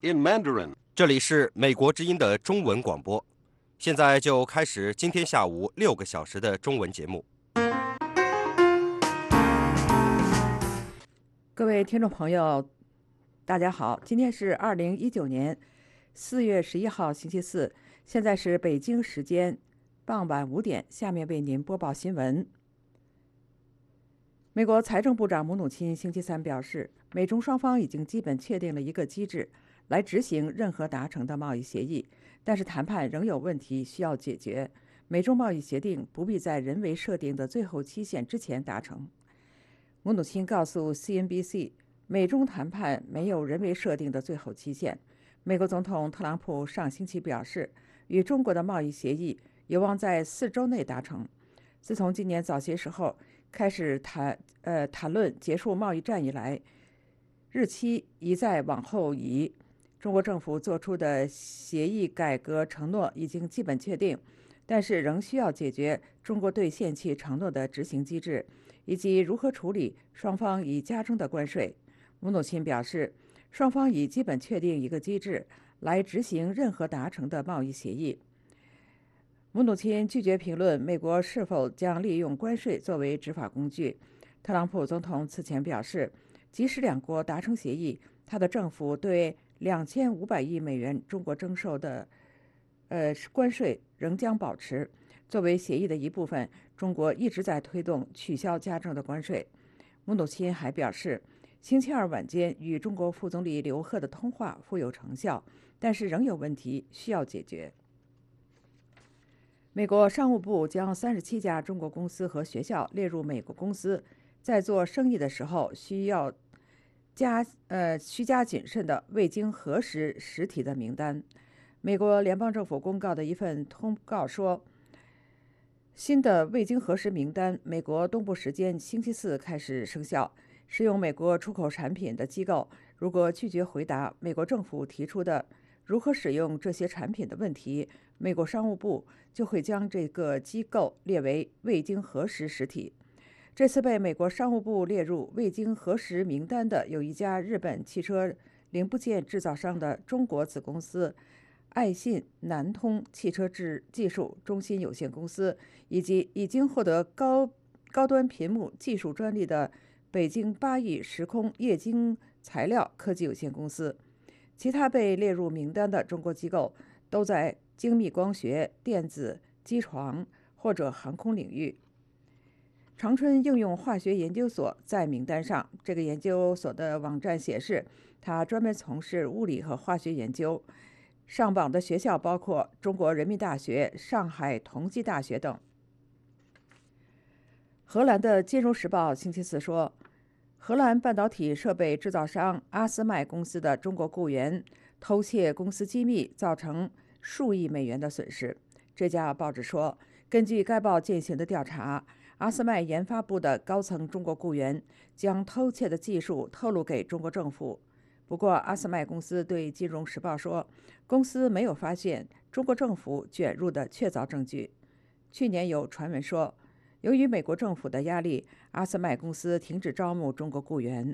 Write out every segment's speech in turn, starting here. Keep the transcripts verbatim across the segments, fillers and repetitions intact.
in Mandarin. 这里是美国之音的中文广播，现在就开始今天下午六个小时的中文节目。 各位听众朋友，大家好，今天是二零一九年四月十一号星期四，现在是北京时间傍晚五点，下面为您播报新闻。美国财政部长姆努钦星期三表示，美中双方已经基本确定了一个机制来执行任何达成的贸易协议，但是谈判仍有问题需要解决。美中贸易协定不必在人为设定的最后期限之前达成。姆努钦告诉 C N B C， 美中谈判没有人为设定的最后期限。美国总统特朗普上星期表示，与中国的贸易协议有望在四周内达成。自从今年早些时候开始谈呃谈论结束贸易战以来，日期一再往后移。中国政府做出的协议改革承诺已经基本确定，但是仍需要解决中国兑现其承诺的执行机制，以及如何处理双方已加征的关税。姆努钦表示，双方已基本确定一个机制来执行任何达成的贸易协议。姆努钦拒绝评论美国是否将利用关税作为执法工具。特朗普总统此前表示，即使两国达成协议，他的政府对两千五百亿美元中国征收的呃关税仍将保持。作为协议的一部分，中国一直在推动取消加征的关税。姆努钦还表示，星期二晚间与中国副总理刘鹤的通话富有成效，但是仍有问题需要解决。美国商务部将三十七家中国公司和学校列入美国公司在做生意的时候需要加呃需加谨慎的未经核实实体的名单。美国联邦政府公告的一份通告说，新的未经核实名单美国东部时间星期四开始生效。使用美国出口产品的机构如果拒绝回答美国政府提出的如何使用这些产品的问题，美国商务部就会将这个机构列为未经核实实体。这次被美国商务部列入未经核实名单的有一家日本汽车零部件制造商的中国子公司爱信南通汽车制技术中心有限公司，以及已经获得高高端屏幕技术专利的北京八亿时空液晶材料科技有限公司。其他被列入名单的中国机构都在精密光学、电子、机床或者航空领域。长春应用化学研究所在名单上，这个研究所的网站显示，它专门从事物理和化学研究。上榜的学校包括中国人民大学、上海同济大学等。荷兰的《金融时报》星期四说，荷兰半导体设备制造商阿斯麦公司的中国雇员偷窃公司机密，造成数亿美元的损失。这家报纸说，根据该报进行的调查，阿斯麦研发部的高层中国雇员将偷窃的技术透露给中国政府。不过，阿斯麦公司对《金融时报》说，公司没有发现中国政府卷入的确凿证据。去年有传闻说，由于美国政府的压力，阿斯麦公司停止招募中国雇员。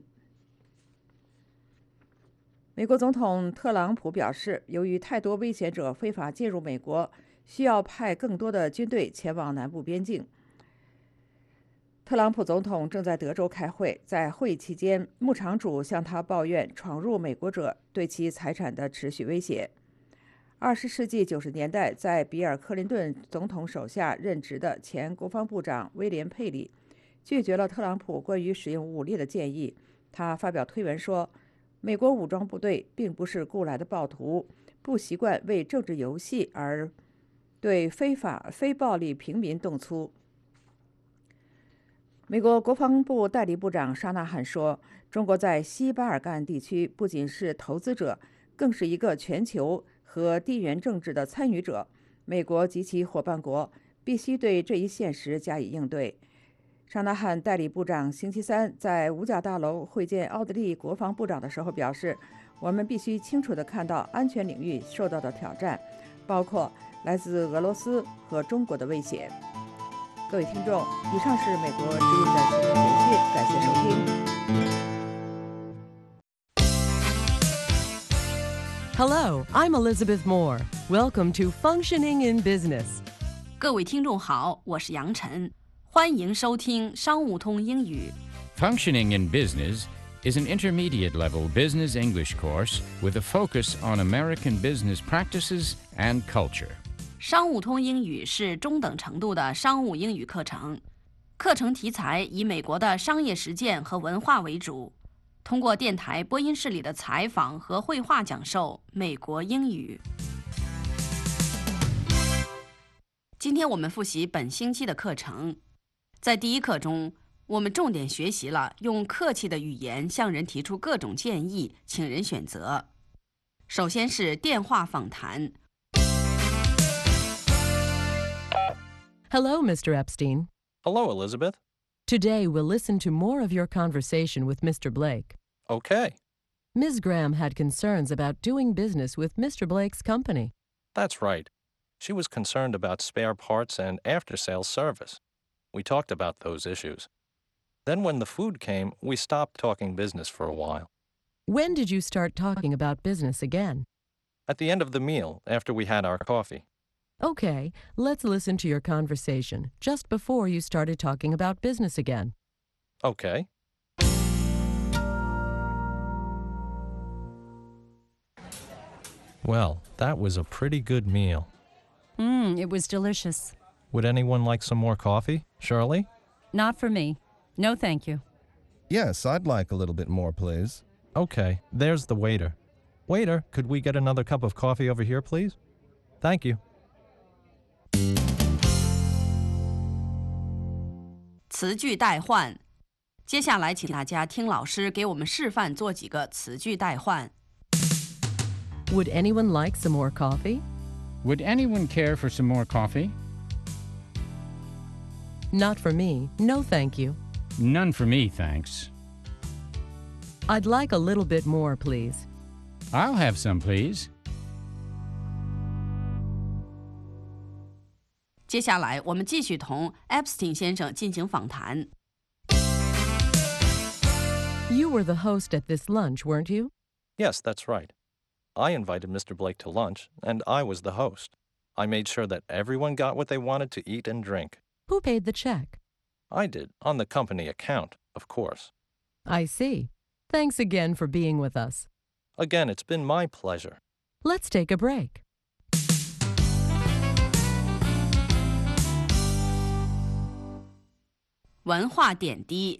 美国总统特朗普表示，由于太多危险者非法进入美国，需要派更多的军队前往南部边境。特朗普总统正在德州开会，在会议期间，牧场主向他抱怨闯入美国者对其财产的持续威胁。二十世纪九十年代，在比尔·克林顿总统手下任职的前国防部长威廉·佩里拒绝了特朗普关于使用武力的建议。他发表推文说，美国武装部队并不是雇来的暴徒，不习惯为政治游戏而对非法非暴力平民动粗。美国国防部代理部长沙纳汉说，中国在西巴尔干地区不仅是投资者，更是一个全球和地缘政治的参与者。美国及其伙伴国必须对这一现实加以应对。沙纳汉代理部长星期三在五角大楼会见奥地利国防部长的时候表示，我们必须清楚地看到安全领域受到的挑战，包括来自俄罗斯和中国的威胁。各位听众，以上是美国之音的新闻简讯，感谢收听。 Hello, I'm Elizabeth Moore. Welcome to Functioning in Business. 各位听众好，我是杨晨，欢迎收听商务通英语。 Functioning in Business is an intermediate-level business English course with a focus on American business practices and culture. 商务通英语是中等程度的商务英语课程，课程题材以美国的商业实践和文化为主，通过电台播音室里的采访和绘画讲授美国英语。今天我们复习本星期的课程，在第一课中，我们重点学习了用客气的语言向人提出各种建议，请人选择。首先是电话访谈。 Hello, Mister Epstein. Hello, Elizabeth. Today we'll listen to more of your conversation with Mister Blake. Okay. Miz Graham had concerns about doing business with Mister Blake's company. That's right. She was concerned about spare parts and after-sales service. We talked about those issues. Then when the food came, we stopped talking business for a while. When did you start talking about business again? At the end of the meal, after we had our coffee. Okay, let's listen to your conversation just before you started talking about business again. Okay. Well, that was a pretty good meal. Mmm, it was delicious. Would anyone like some more coffee? Shirley? Not for me. No, thank you. Yes, I'd like a little bit more, please. Okay, there's the waiter. Waiter, could we get another cup of coffee over here, please? Thank you. 词句代换。接下来请大家听老师给我们示范做几个词句代换。 Would anyone like some more coffee? Would anyone care for some more coffee? Not for me. No, thank you. None for me, thanks. I'd like a little bit more, please. I'll have some, please. 接下来我们继续同 Epstein 先生进行访谈。 You were the host at this lunch, weren't you? Yes, that's right. I invited Mister Blake to lunch, and I was the host. I made sure that everyone got what they wanted to eat and drink. Who paid the check? I did, on the company account, of course. I see. Thanks again for being with us. Again, it's been my pleasure. Let's take a break. "文化点滴。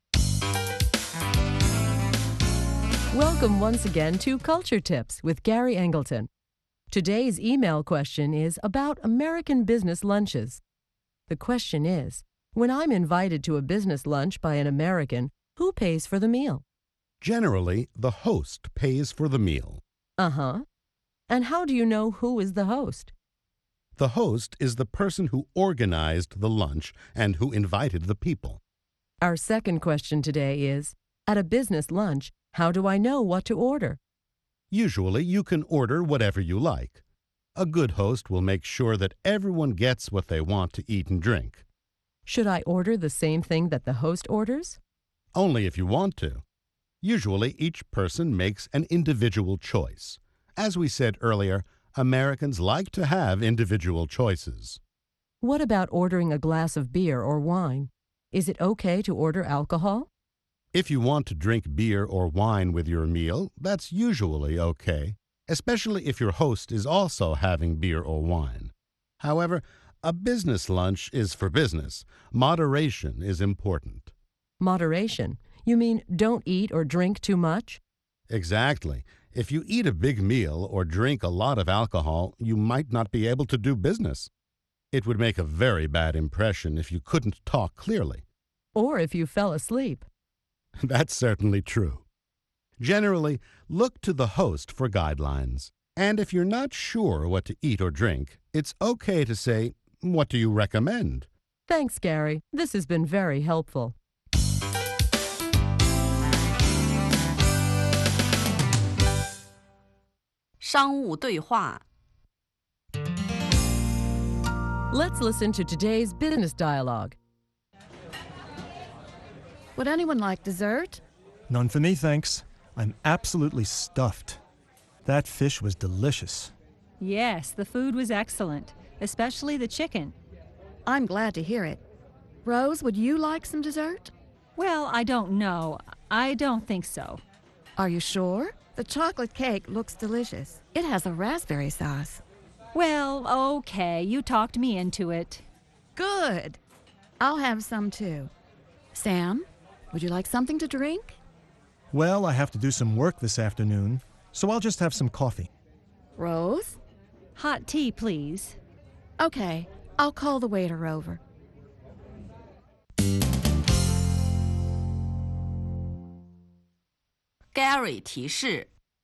Welcome once again to Culture Tips with Gary Angleton. Today's email question is about American business lunches. The question is, when I'm invited to a business lunch by an American, who pays for the meal? Generally, the host pays for the meal. Uh-huh. And how do you know who is the host? The host is the person who organized the lunch and who invited the people. Our second question today is, at a business lunch, how do I know what to order? Usually, you can order whatever you like. A good host will make sure that everyone gets what they want to eat and drink. Should I order the same thing that the host orders? Only if you want to. Usually, each person makes an individual choice. As we said earlier, Americans like to have individual choices. What about ordering a glass of beer or wine? Is it okay to order alcohol? If you want to drink beer or wine with your meal, that's usually okay, especially if your host is also having beer or wine. However, a business lunch is for business. Moderation is important. Moderation? You mean don't eat or drink too much? Exactly. If you eat a big meal or drink a lot of alcohol, you might not be able to do business. It would make a very bad impression if you couldn't talk clearly. Or if you fell asleep. That's certainly true. Generally, look to the host for guidelines. And if you're not sure what to eat or drink, it's okay to say, "What do you recommend?" Thanks, Gary. This has been very helpful. "商务对话。 Let's listen to today's business dialogue. Would anyone like dessert? None for me, thanks. I'm absolutely stuffed. That fish was delicious. Yes, the food was excellent, especially the chicken. I'm glad to hear it. Rose, would you like some dessert? Well, I don't know. I don't think so. Are you sure? The chocolate cake looks delicious. It has a raspberry sauce. Well, okay, you talked me into it. Good. I'll have some too. Sam, would you like something to drink? Well, I have to do some work this afternoon, so I'll just have some coffee. Rose? Hot tea, please. Okay, I'll call the waiter over. Gary 提示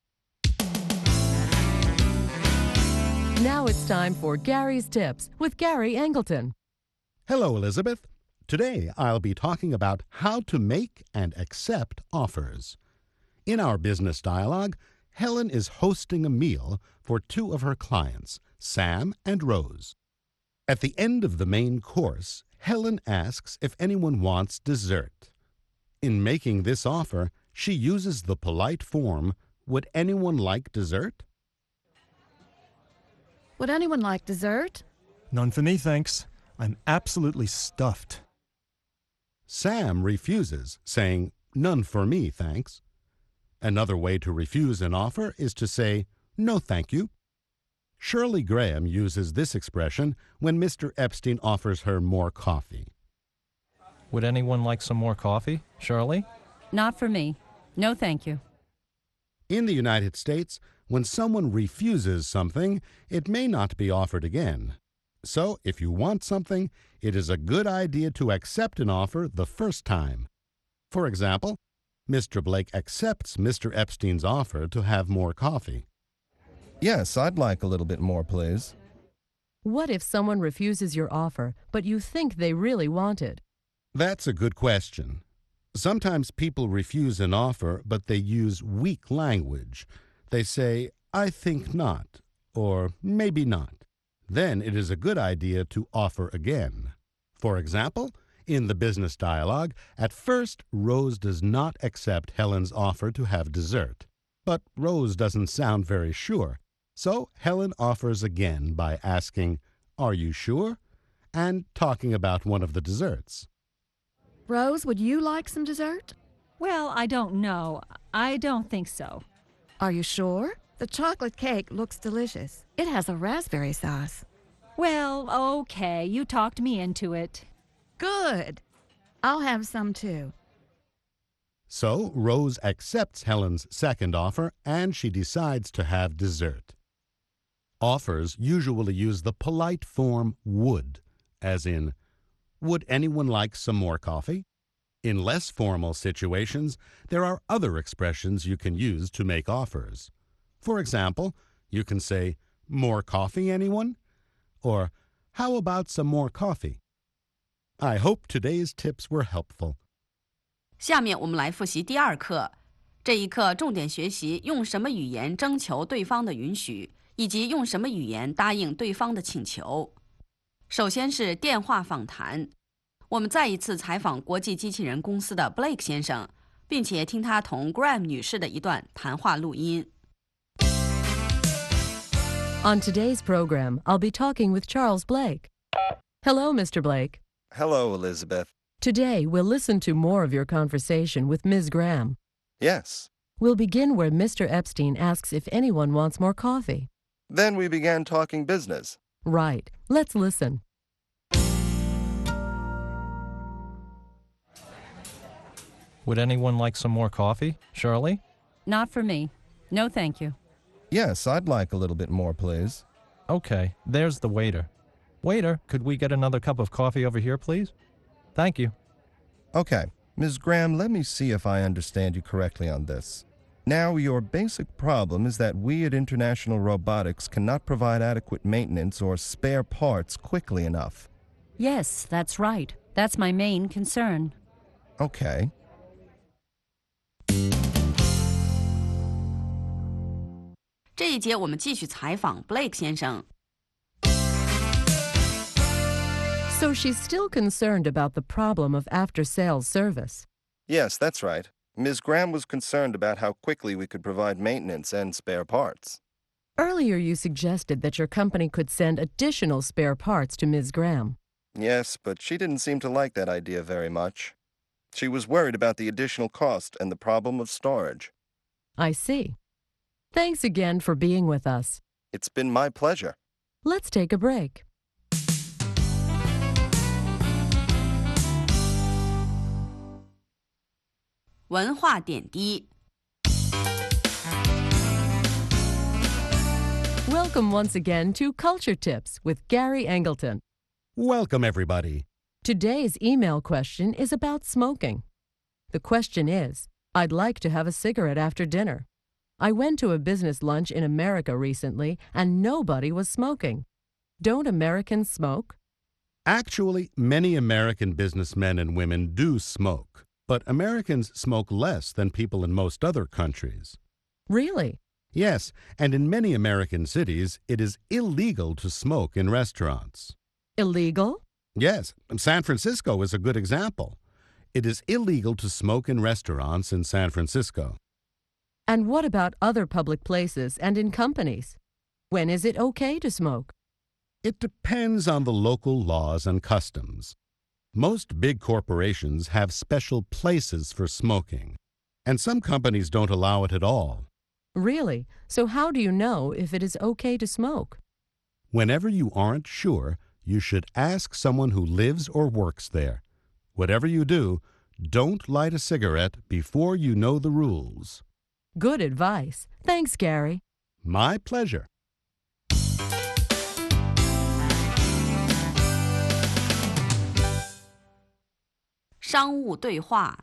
Now it's time for Gary's Tips with Gary Angleton. Hello, Elizabeth. Today I'll be talking about how to make and accept offers. In our business dialogue, Helen is hosting a meal for two of her clients, Sam and Rose. At the end of the main course, Helen asks if anyone wants dessert. In making this offer, she uses the polite form, "Would anyone like dessert?" Would anyone like dessert? None for me, thanks. I'm absolutely stuffed. Sam refuses, saying, "None for me, thanks." Another way to refuse an offer is to say, "No, thank you." Shirley Graham uses this expression when Mister Epstein offers her more coffee. Would anyone like some more coffee, Shirley? Not for me. No, thank you. In the United States, when someone refuses something, it may not be offered again. So, if you want something, it is a good idea to accept an offer the first time. For example, Mister Blake accepts Mister Epstein's offer to have more coffee. Yes, I'd like a little bit more, please. What if someone refuses your offer, but you think they really want it? That's a good question. Sometimes people refuse an offer, but they use weak language. They say, "I think not," or "maybe not." Then it is a good idea to offer again. For example, in the business dialogue, at first Rose does not accept Helen's offer to have dessert. But Rose doesn't sound very sure. So Helen offers again by asking, "Are you sure?" and talking about one of the desserts. Rose, would you like some dessert? Well, I don't know. I don't think so. Are you sure? The chocolate cake looks delicious. It has a raspberry sauce. Well, okay, you talked me into it. Good. I'll have some too. So Rose accepts Helen's second offer and she decides to have dessert. Offers usually use the polite form would, as in, "Would anyone like some more coffee?" In less formal situations, there are other expressions you can use to make offers. For example, you can say, "More coffee, anyone?" Or, "How about some more coffee?" I hope today's tips were helpful. 下面我们来复习第二课。这一课重点学习用什么语言征求对方的允许，以及用什么语言答应对方的请求。首先是电话访谈。我们再一次采访国际机器人公司的 Blake 先生，并且听他同 Graham 女士的一段谈话录音。 On today's program, I'll be talking with Charles Blake. Hello, Mister Blake. Hello, Elizabeth. Today, we'll listen to more of your conversation with Miz Graham. Yes. We'll begin where Mister Epstein asks if anyone wants more coffee. Then we began talking business. Right. Let's listen. Would anyone like some more coffee, Shirley? Not for me. No, thank you. Yes, I'd like a little bit more, please. Okay, there's the waiter. Waiter, could we get another cup of coffee over here, please? Thank you. Okay, Miz Graham, let me see if I understand you correctly on this. Now, your basic problem is that we at International Robotics cannot provide adequate maintenance or spare parts quickly enough. Yes, that's right. That's my main concern. Okay. 这一节我们继续采访 Blake 先生。 So she's still concerned about the problem of after-sales service. Yes, that's right. Miz Graham was concerned about how quickly we could provide maintenance and spare parts. Earlier, you suggested that your company could send additional spare parts to Miz Graham. Yes, but she didn't seem to like that idea very much. She was worried about the additional cost and the problem of storage. I see. Thanks again for being with us. It's been my pleasure. Let's take a break. "文化点滴" Welcome once again to Culture Tips with Gary Angleton. Welcome, everybody. Today's email question is about smoking. The question is, I'd like to have a cigarette after dinner. I went to a business lunch in America recently and nobody was smoking. Don't Americans smoke? Actually, many American businessmen and women do smoke, but Americans smoke less than people in most other countries. Really? Yes, and in many American cities, it is illegal to smoke in restaurants. Illegal? Yes, San Francisco is a good example. It is illegal to smoke in restaurants in San Francisco. And what about other public places and in companies? When is it okay to smoke? It depends on the local laws and customs. Most big corporations have special places for smoking, and some companies don't allow it at all. Really? So how do you know if it is okay to smoke? Whenever you aren't sure, you should ask someone who lives or works there. Whatever you do, don't light a cigarette before you know the rules. Good advice. Thanks, Gary. My pleasure. "商务对话"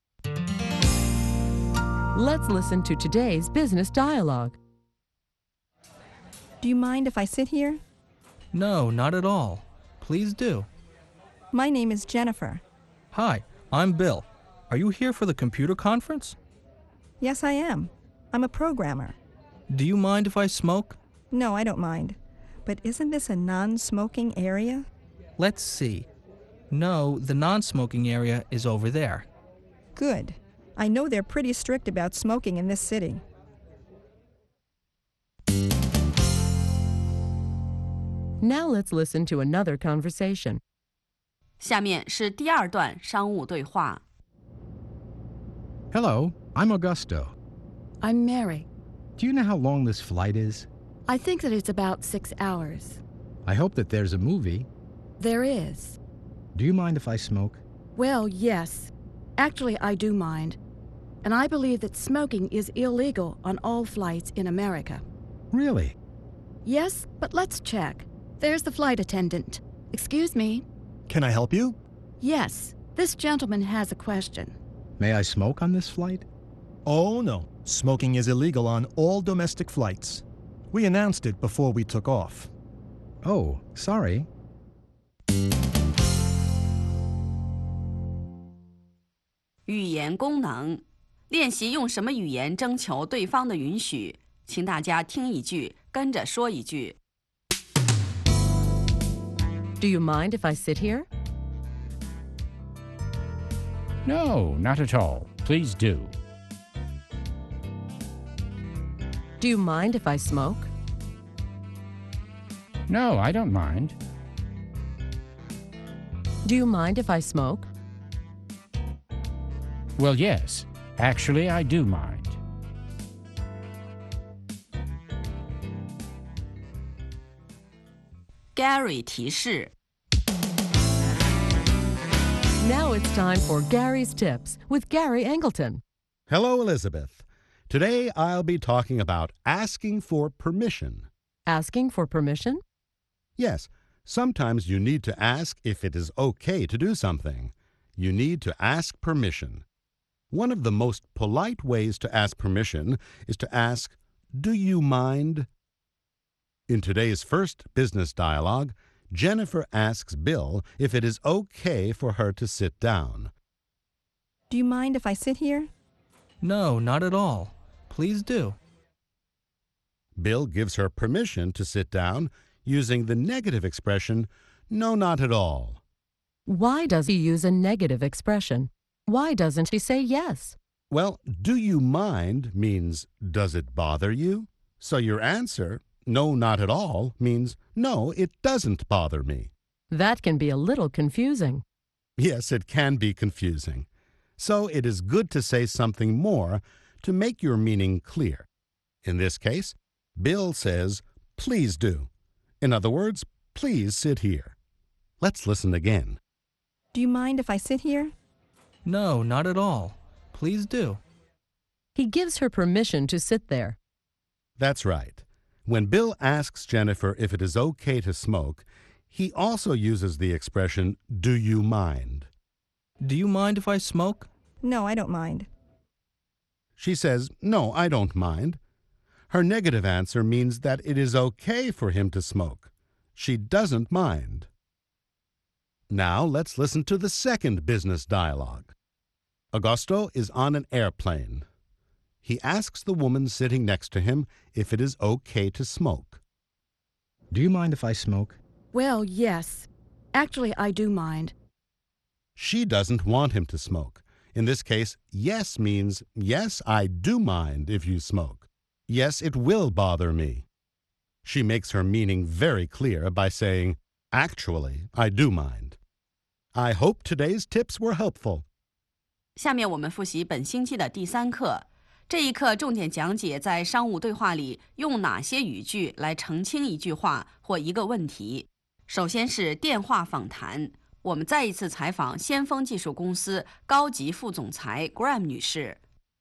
Let's listen to today's business dialogue. Do you mind if I sit here? No, not at all. Please do. My name is Jennifer. Hi, I'm Bill. Are you here for the computer conference? Yes, I am. I'm a programmer. Do you mind if I smoke? No, I don't mind. But isn't this a non-smoking area? Let's see. No, the non-smoking area is over there. Good. I know they're pretty strict about smoking in this city. Now let's listen to another conversation. 下面是第二段商务对话。 Hello, I'm Augusto. I'm Mary. Do you know how long this flight is? I think that it's about six hours. I hope that there's a movie. There is. Do you mind if I smoke? Well, yes. Actually, I do mind. And I believe that smoking is illegal on all flights in America. Really? Yes, but let's check. There's the flight attendant. Excuse me. Can I help you? Yes, this gentleman has a question. May I smoke on this flight? Oh, no. Smoking is illegal on all domestic flights. We announced it before we took off. Oh, sorry. 语言功能练习用什么语言征求对方的允许？请大家听一句，跟着说一句。 Do you mind if I sit here? No, not at all. Please do. Do you mind if I smoke? No, I don't mind. Do you mind if I smoke? Well, yes. Actually, I do mind. Gary 提示。 Now it's time for Gary's Tips with Gary Angleton. Hello, Elizabeth. Today I'll be talking about asking for permission. Asking for permission? Yes, sometimes you need to ask if it is okay to do something. You need to ask permission. One of the most polite ways to ask permission is to ask, "Do you mind?" In today's first business dialogue, Jennifer asks Bill if it is okay for her to sit down. Do you mind if I sit here? No, not at all. Please do. Bill gives her permission to sit down using the negative expression, "No, not at all." Why does he use a negative expression? Why doesn't he say yes? Well, do you mind means does it bother you? So your answer, no, not at all, means no, it doesn't bother me. That can be a little confusing. Yes, it can be confusing. So it is good to say something more to make your meaning clear. In this case, Bill says, please do. In other words, please sit here. Let's listen again. Do you mind if I sit here? No, not at all. Please do. He gives her permission to sit there. That's right. When Bill asks Jennifer if it is okay to smoke, he also uses the expression, do you mind? Do you mind if I smoke? No, I don't mind. She says, no, I don't mind. Her negative answer means that it is okay for him to smoke. She doesn't mind. Now let's listen to the second business dialogue. Augusto is on an airplane. He asks the woman sitting next to him if it is okay to smoke. Do you mind if I smoke? Well, yes. Actually, I do mind. She doesn't want him to smoke. In this case, yes means, yes, I do mind if you smoke. Yes, it will bother me. She makes her meaning very clear by saying, actually, I do mind. I hope today's tips were helpful. 下面我们复习本星期的第三课。这一课重点讲解在商务对话里用哪些语句来澄清一句话或一个问题。首先是电话访谈，我们再一次采访先锋技术公司高级副总裁 Graham 女士。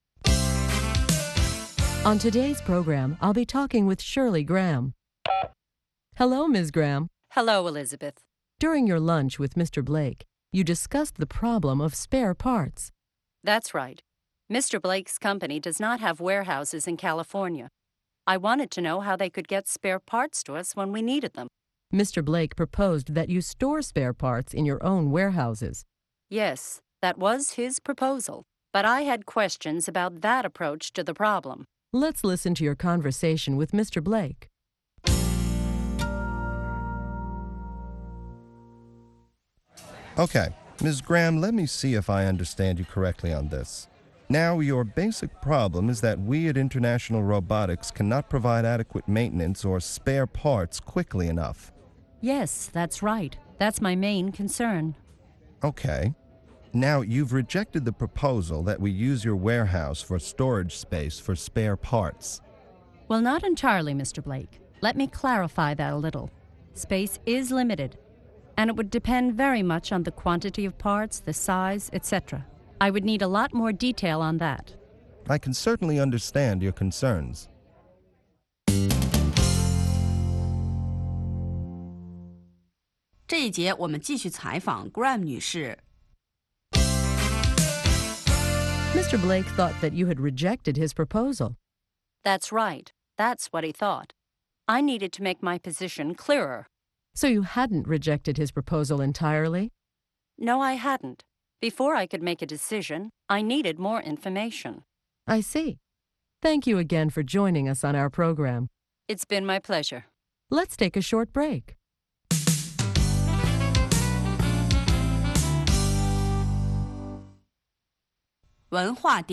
On today's program, I'll be talking with Shirley Graham. Hello, Miz Graham. Hello, Elizabeth. During your lunch with Mister Blake, you discussed the problem of spare parts. That's right. Mister Blake's company does not have warehouses in California. I wanted to know how they could get spare parts to us when we needed them. Mister Blake proposed that you store spare parts in your own warehouses. Yes, that was his proposal, but I had questions about that approach to the problem. Let's listen to your conversation with Mister Blake. Okay, Miz Graham, let me see if I understand you correctly on this. Now, your basic problem is that we at International Robotics cannot provide adequate maintenance or spare parts quickly enough. Yes, that's right. That's my main concern. Okay. Now, you've rejected the proposal that we use your warehouse for storage space for spare parts. Well, not entirely, Mister Blake. Let me clarify that a little. Space is limited, and it would depend very much on the quantity of parts, the size, et cetera. I would need a lot more detail on that. I can certainly understand your concerns. 这一节我们继续采访 Graham 女士。 Mister Blake thought that you had rejected his proposal. That's right. That's what he thought. I needed to make my position clearer. So you hadn't rejected his proposal entirely? No, I hadn't. Before I could make a decision, I needed more information. I see. Thank you again for joining us on our program. It's been my pleasure. Let's take a short break. Welcome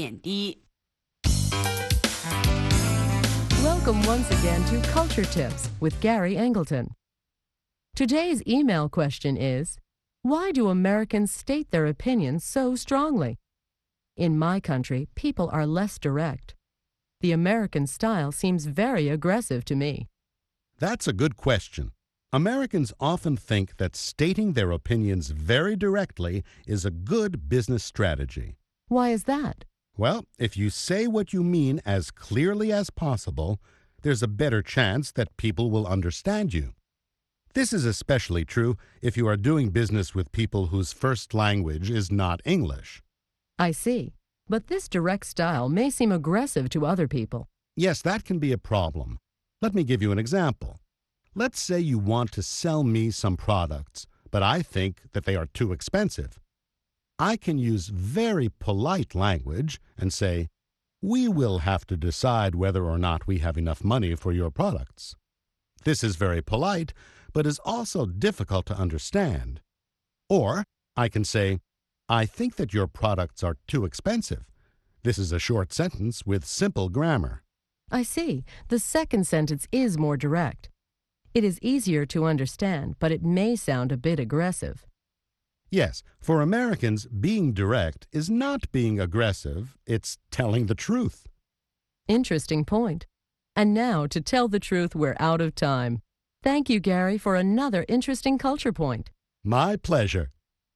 once again to Culture Tips with Gary Angleton. Today's email question is, why do Americans state their opinions so strongly? In my country, people are less direct. The American style seems very aggressive to me. That's a good question. Americans often think that stating their opinions very directly is a good business strategy. Why is that? Well, if you say what you mean as clearly as possible, there's a better chance that people will understand you. This is especially true if you are doing business with people whose first language is not English. I see. But this direct style may seem aggressive to other people. Yes, that can be a problem. Let me give you an example. Let's say you want to sell me some products, but I think that they are too expensive. I can use very polite language and say, "We will have to decide whether or not we have enough money for your products." This is very polite, but is also difficult to understand. Or I can say, "I think that your products are too expensive. This is a short sentence with simple grammar. I see. The second sentence is more direct. It is easier to understand, but it may sound a bit aggressive. Yes, for Americans, being direct is not being aggressive, it's telling the truth. Interesting point. And now, to tell the truth, we're out of time. Thank you, Gary, for another interesting culture point. My pleasure.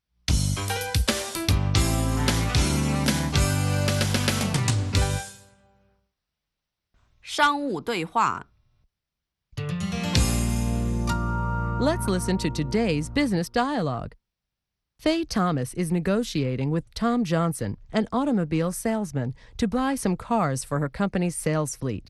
商务对话 Let's listen to today's business dialogue. Faye Thomas is negotiating with Tom Johnson, an automobile salesman, to buy some cars for her company's sales fleet.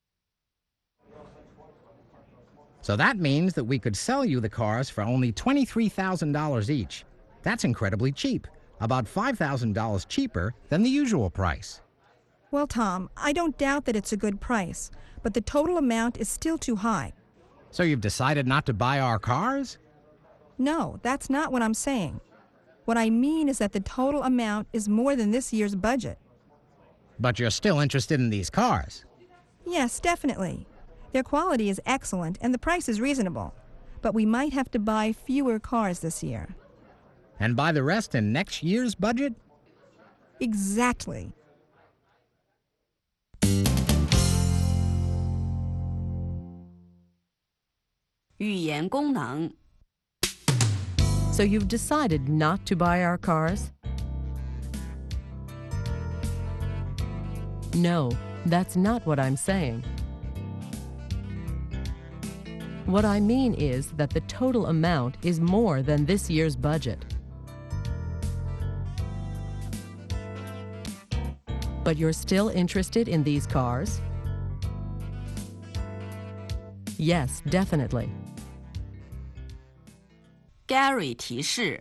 So that means that we could sell you the cars for only twenty-three thousand dollars each. That's incredibly cheap, about five thousand dollars cheaper than the usual price. Well, Tom, I don't doubt that it's a good price, but the total amount is still too high. So you've decided not to buy our cars? No, that's not what I'm saying. What I mean is that the total amount is more than this year's budget. But you're still interested in these cars? Yes, definitely. Their quality is excellent and the price is reasonable. But we might have to buy fewer cars this year. And buy the rest in next year's budget? Exactly. 语言功能 So you've decided not to buy our cars? No, that's not what I'm saying. What I mean is that the total amount is more than this year's budget. But you're still interested in these cars? Yes, definitely. Gary 提示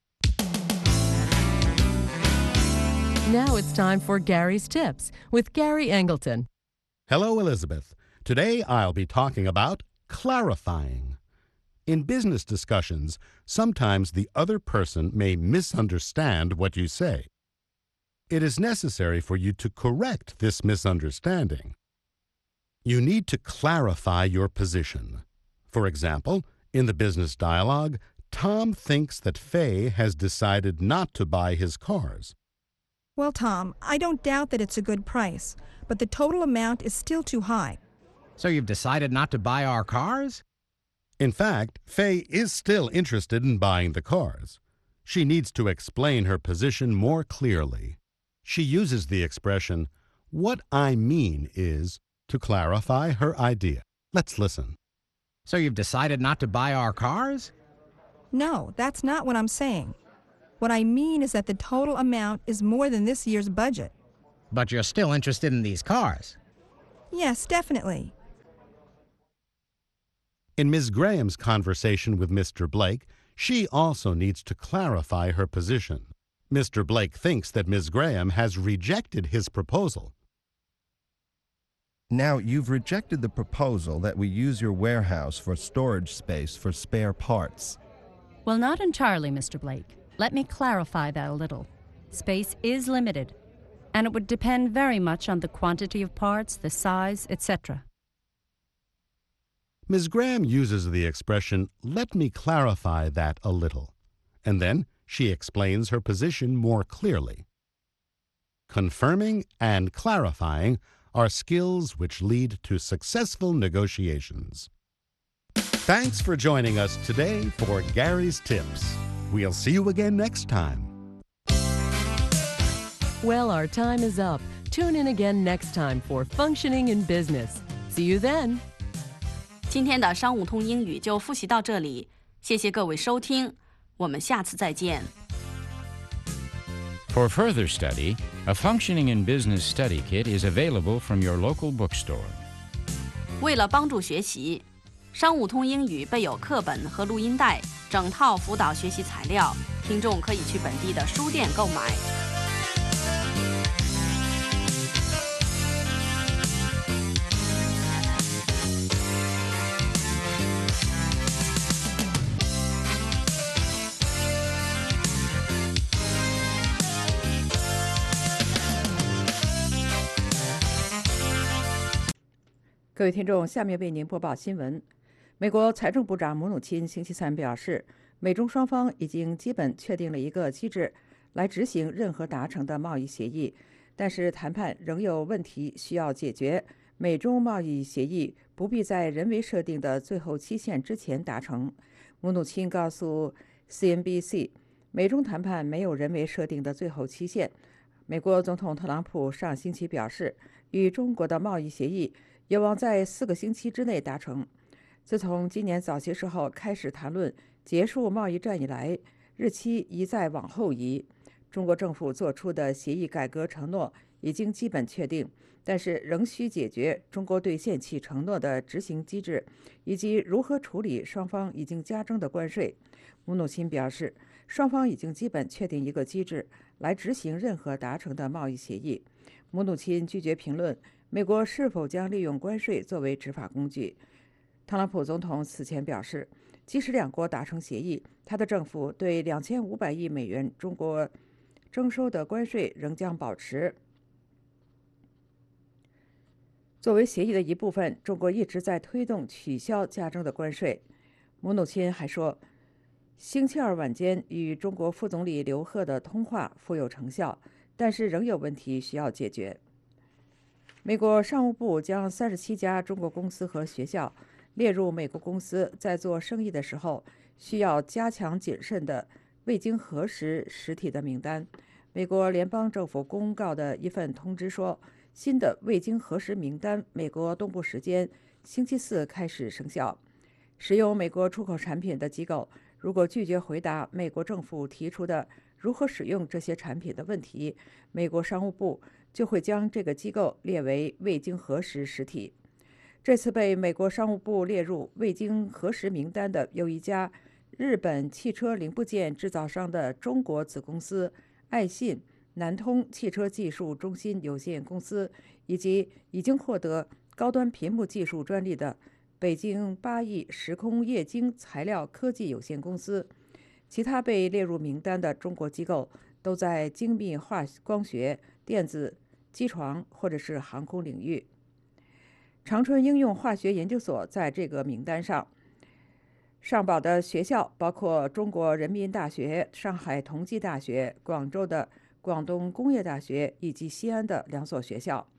Now it's time for Gary's Tips with Gary Angleton. Hello, Elizabeth. Today I'll be talking about clarifying. In business discussions, sometimes the other person may misunderstand what you say. It is necessary for you to correct this misunderstanding. You need to clarify your position. For example, in the business dialogue, Tom thinks that Faye has decided not to buy his cars. Well, Tom, I don't doubt that it's a good price, but the total amount is still too high. So you've decided not to buy our cars? In fact, Faye is still interested in buying the cars. She needs to explain her position more clearly. She uses the expression, "What I mean is," to clarify her idea. Let's listen. So you've decided not to buy our cars? No, that's not what I'm saying. What I mean is that the total amount is more than this year's budget. But you're still interested in these cars? Yes, definitely. In Miz Graham's conversation with Mister Blake, she also needs to clarify her position. Mister Blake thinks that Miz Graham has rejected his proposal. Now, you've rejected the proposal that we use your warehouse for storage space for spare parts. Well, not entirely, Mister Blake. Let me clarify that a little. Space is limited, and it would depend very much on the quantity of parts, the size, et cetera. Miz Graham uses the expression, "Let me clarify that a little," and then she explains her position more clearly. Confirming and clarifying are skills which lead to successful negotiations. Thanks for joining us today for Gary's Tips. We'll see you again next time. Well, our time is up. Tune in again next time for Functioning in Business. See you then. 今天的商务通英语就复习到这里，谢谢各位收听，我们下次再见。 For further study, a Functioning in Business study kit is available from your local bookstore. 为了帮助学习，商务通英语备有课本和录音带，整套辅导学习材料，听众可以去本地的书店购买。 各位听众，下面为您播报新闻。美国财政部长姆努钦星期三表示，美中双方已经基本确定了一个机制来执行任何达成的贸易协议，但是谈判仍有问题需要解决。美中贸易协议不必在人为设定的最后期限之前达成。姆努钦告诉 C N B C， 美中谈判没有人为设定的最后期限。美国总统特朗普上星期表示，与中国的贸易协议有望在四个星期之内达成。自从今年早些时候开始谈论结束贸易战以来，日期一再往后移。中国政府做出的协议改革承诺已经基本确定，但是仍需解决中国兑现其承诺的执行机制，以及如何处理双方已经加征的关税。姆努钦表示，双方已经基本确定一个机制来执行任何达成的贸易协议。姆努钦拒绝评论美国是否将利用关税作为执法工具。特朗普总统此前表示，即使两国达成协议，他的政府对两千五百亿美元中国征收的关税仍将保持。作为协议的一部分，中国一直在推动取消加征的关税。姆努钦还说，星期二晚间与中国副总理刘鹤的通话富有成效，但是仍有问题需要解决。美国商务部将三十七家中国公司和学校列入美国公司在做生意的时候需要加强谨慎的未经核实实体的名单。美国联邦政府公告的一份通知说，新的未经核实名单美国东部时间星期四开始生效。使用美国出口产品的机构如果拒绝回答美国政府提出的如何使用这些产品的问题，美国商务部就会将这个机构列为未经核实实体。这次被美国商务部列入未经核实名单的有一家日本汽车零部件制造商的中国子公司爱信南通汽车技术中心有限公司，以及已经获得高端屏幕技术专利的北京八亿时空液晶材料科技有限公司。其他被列入名单的中国机构都在精密化光学、电子、机床或者是航空领域。长春应用化学研究所在这个名单上，上报的学校包括中国人民大学、上海同济大学、广州的广东工业大学以及西安的两所学校。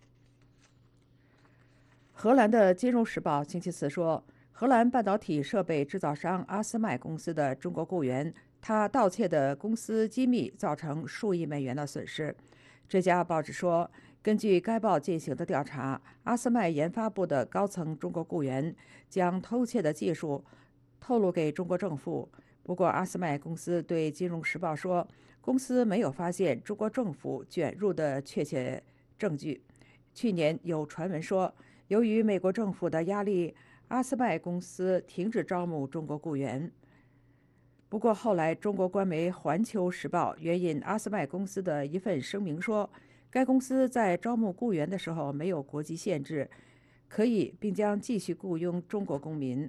荷兰的《金融时报》星期四说，荷兰半导体设备制造商阿斯麦公司的中国雇员，他盗窃的公司机密造成数亿美元的损失。这家报纸说，根据该报进行的调查，阿斯麦研发部的高层中国雇员将偷窃的技术透露给中国政府。不过，阿斯麦公司对《金融时报》说，公司没有发现中国政府卷入的确切证据。去年有传闻说，由于美国政府的压力，阿斯麦公司停止招募中国雇员。不过后来，中国官媒《环球时报》援引阿斯麦公司的一份声明说，该公司在招募雇员的时候没有国籍限制，可以并将继续雇佣中国公民。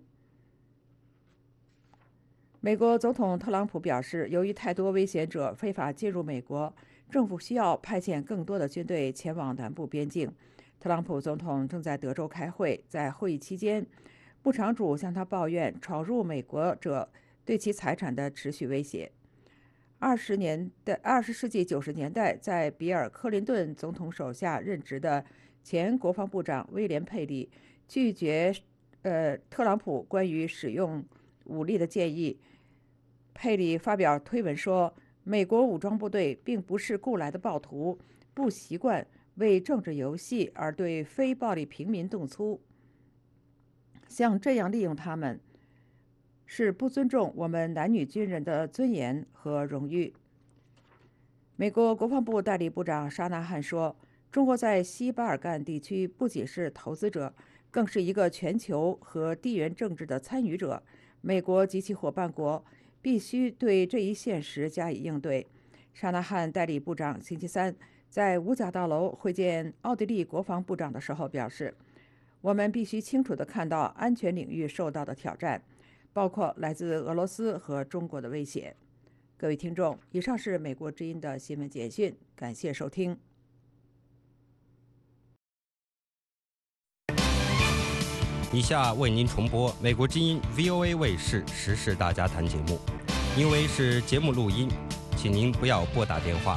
美国总统特朗普表示，由于太多危险者非法进入美国，政府需要派遣更多的军队前往南部边境。特朗普总统正在德州开会，在会议期间，牧场主向他抱怨闯入美国者对其财产的持续威胁。二十年的二十世纪九十年代，在比尔·克林顿总统手下任职的前国防部长威廉·佩里拒绝呃特朗普关于使用武力的建议。佩里发表推文说，美国武装部队并不是雇来的暴徒，不习惯为政治游戏而对非暴力平民动粗，像这样利用他们是不尊重我们男女军人的尊严和荣誉。美国国防部代理部长沙纳汉说，中国在西巴尔干地区不仅是投资者，更是一个全球和地缘政治的参与者。美国及其伙伴国必须对这一现实加以应对。沙纳汉代理部长星期三在五角大楼会见奥地利国防部长的时候表示，我们必须清楚地看到安全领域受到的挑战，包括来自俄罗斯和中国的威胁。各位听众，以上是美国之音的新闻简讯，感谢收听。 以下为您重播美国之音 V O A 卫视时事大家谈节目，因为是节目录音，请您不要拨打电话。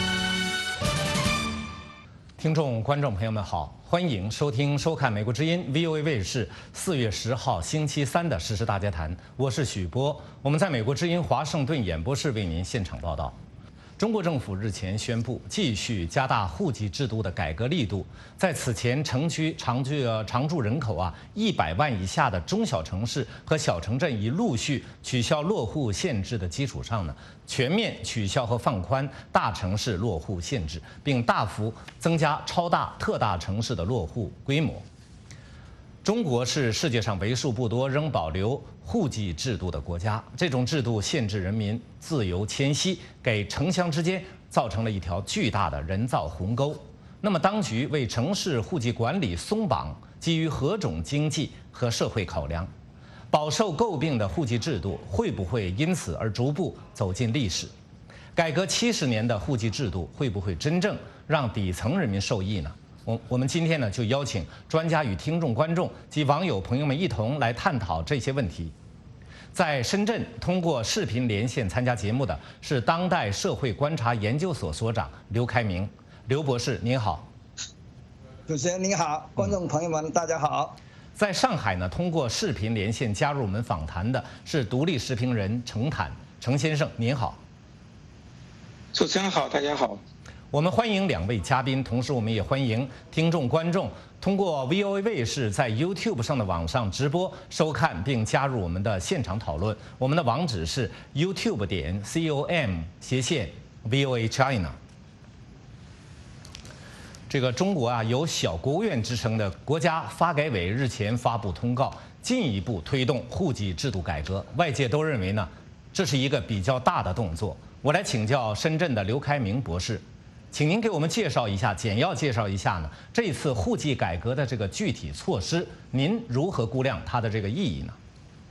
听众、观众朋友们好，欢迎收听、收看美国之音 V O A 卫视四月十号星期三的时事大家谈，我是许波，我们在美国之音华盛顿演播室为您现场报道。中国政府日前宣布，继续加大户籍制度的改革力度，在此前城区常居呃常住人口啊一百万以下的中小城市和小城镇已陆续取消落户限制的基础上呢，全面取消和放宽大城市落户限制，并大幅增加超大、特大城市的落户规模。中国是世界上为数不多仍保留户籍制度的国家，这种制度限制人民自由迁徙，给城乡之间造成了一条巨大的人造鸿沟。那么，当局为城市户籍管理松绑，基于何种经济和社会考量？饱受诟病的户籍制度会不会因此而逐步走进历史？改革七十年的户籍制度会不会真正让底层人民受益呢？我我们今天呢，就邀请专家与听众、观众及网友朋友们一同来探讨这些问题。在深圳通过视频连线参加节目的是当代社会观察研究所所长刘开明。刘博士您好。 主持人您好，观众朋友们大家好。 在上海呢，通过视频连线加入我们访谈的是独立时评人程坦，程先生您好。 主持人好，大家好。 我们欢迎两位嘉宾，同时我们也欢迎听众观众通过 V O A 卫视在 YouTube 上的网上直播收看并加入我们的现场讨论。我们的网址是 YouTube 点 com 斜线 V O A China。这个中国啊有小国务院之称的国家发改委日前发布通告，进一步推动户籍制度改革。外界都认为呢，这是一个比较大的动作。我来请教深圳的刘开明博士。请您给我们介绍一下，简要介绍一下呢，这次户籍改革的这个具体措施，您如何估量它的这个意义呢？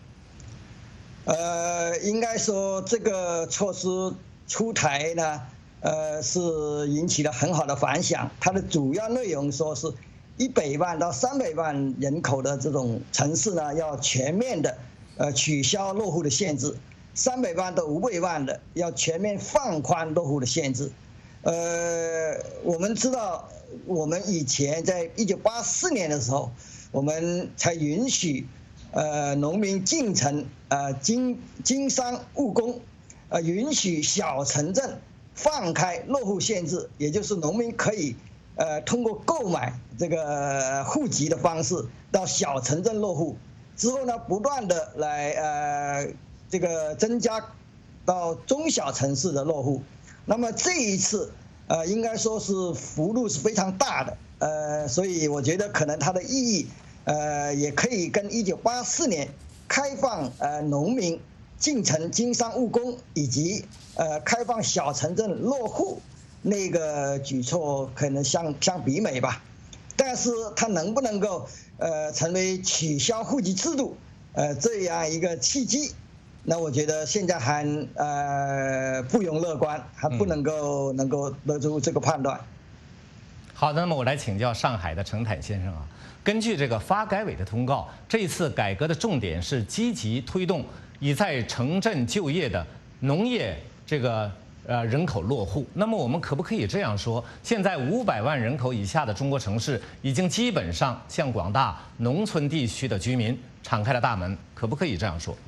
呃，应该说这个措施出台呢，呃，是引起了很好的反响。它的主要内容说是一百万到三百万人口的这种城市呢，要全面的呃取消落户的限制；三百万到五百万的要全面放宽落户的限制。呃，我们知道，我们以前在一九八四年的时候，我们才允许，呃，农民进城，呃，经经商务工，呃，允许小城镇放开落户限制，也就是农民可以，呃，通过购买这个户籍的方式到小城镇落户，之后呢，不断的来呃，这个增加到中小城市的落户。那么这一次，呃，应该说是幅度是非常大的，呃，所以我觉得可能它的意义，呃，也可以跟一九八四年开放呃农民进城经商务工以及呃开放小城镇落户那个举措可能相相比美吧。但是它能不能够呃成为取消户籍制度呃这样一个契机？那我觉得现在还呃不容乐观，还不能够能够得出这个判断。 好的，那么我来请教上海的程坦先生啊，根据这个发改委的通告，这次改革的重点是积极推动已在城镇就业的农业这个呃人口落户。那么我们可不可以这样说，现在五百万人口以下的中国城市已经基本上向广大农村地区的居民敞开了大门，可不可以这样说？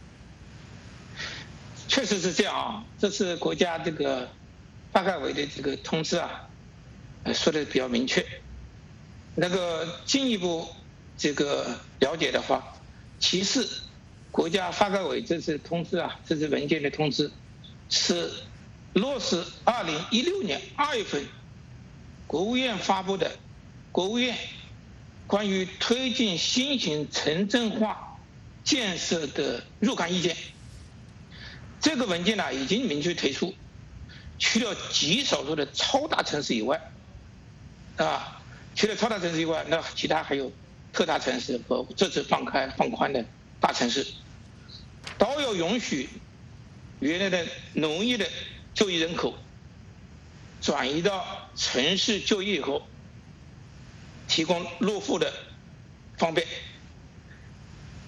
确实是这样啊，这是国家这个发改委的这个通知啊，说的比较明确。那个进一步这个了解的话，其次，国家发改委这次通知啊，这次文件的通知是落实二零一六年二月份国务院发布的国务院关于推进新型城镇化建设的若干意见。这个文件呢已经明确提出，除了极少数的超大城市以外，啊，除了超大城市以外，那其他还有特大城市和这次放开放宽的大城市，都要允许原来的农业的就业人口转移到城市就业以后，提供落户的方便。